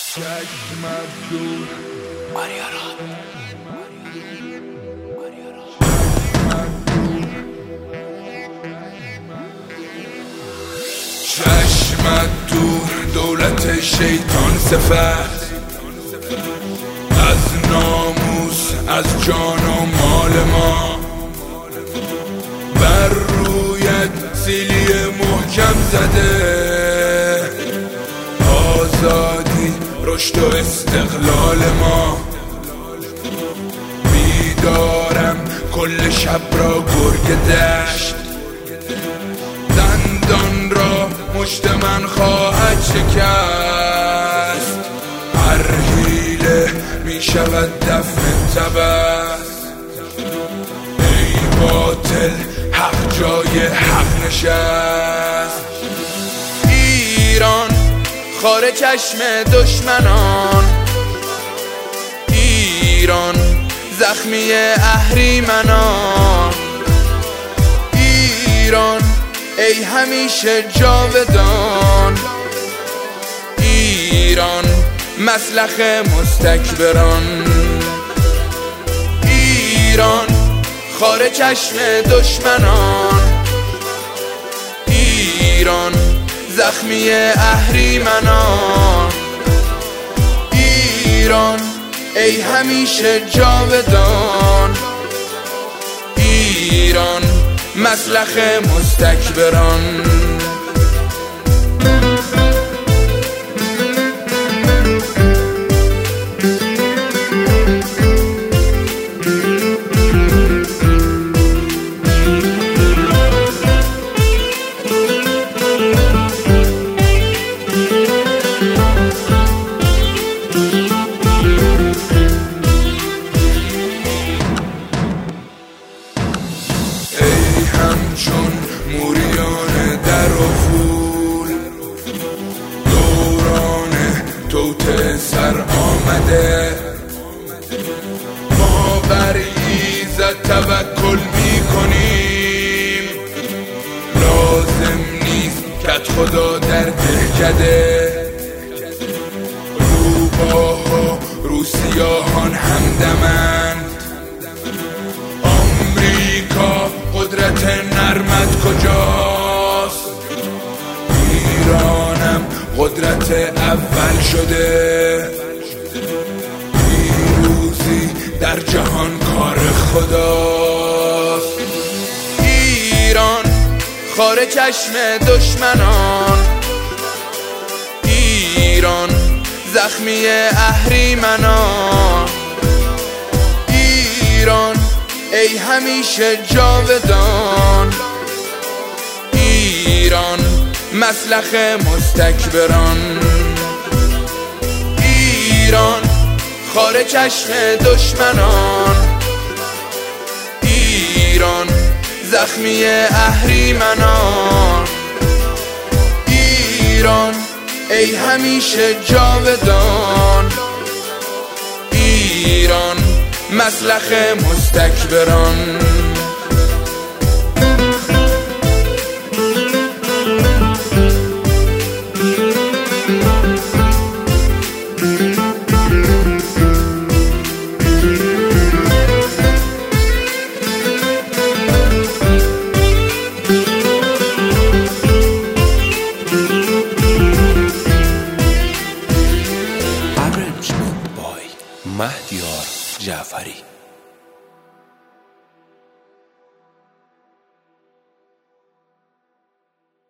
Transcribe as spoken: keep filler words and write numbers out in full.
چشمت دور ماریاران چشمت دور دولت شیطان صفت از ناموس از جان و مال ما بر رویت سیلی محکم زده آزادی رشد و استقلال ما بیدارم کل شب را گرگ دشت دندان را مشت من خواهد شکست هر حیله می شود دفن تبس ای باطل حق جای حق نشست ایران خار چشم دشمنان ایران زخمی اهریمنان ایران ای همیشه جاودان ایران مسلخ مستکبران ایران خار چشم دشمنان ایران زخمی اهریمنان ایران ای همیشه جاودان ایران مسلخ مستکبران همچون موریان در و فول دوران توت سر آمده ما بر ایزد توکل می کنیم لازم نیست کت خدا در دهکده روباه و روسیاهان همدمند آمریکا قدرت نرمت کجاست ایرانم قدرت اول شده پیروزی در جهان کار خداست ایران خار چشم دشمنان ایران زخمی اهریمنان ایران ای همیشه جاودان ایران مسلخ مستکبران ایران خار چشم دشمنان ایران زخمی اهریمنان ایران ای همیشه جاودان ایران مسلخ مستکبران مهدیار جعفری